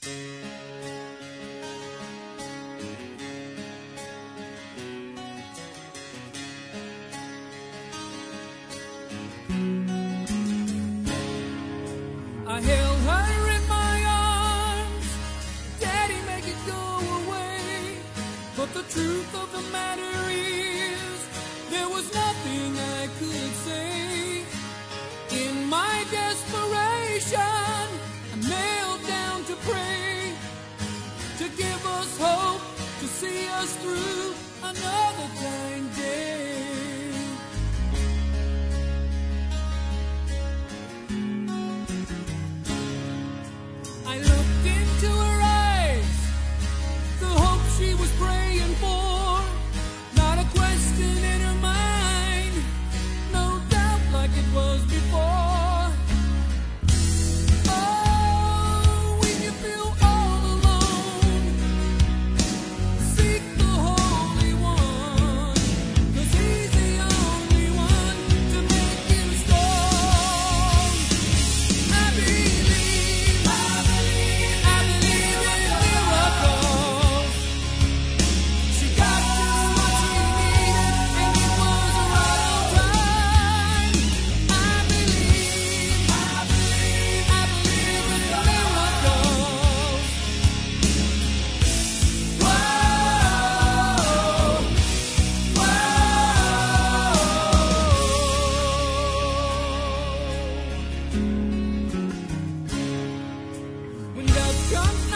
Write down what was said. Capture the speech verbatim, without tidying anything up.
I held her in my arms, Daddy, make it go away. But the truth of the matter is, there was nothing I could say. In my desperation, I knelt down to pray, to give us hope, to see us through another dying day. I looked into her eyes, the hope she was praying for. Not a question in her mind, no doubt like it was before. Oh, when you feel all alone, seek the Holy One, 'cause He's the only one to make you strong. I believe, I believe, I believe in miracles. She got just what she needed, and it was right on time. I believe, I believe, I believe in miracles. Whoa, whoa. When God comes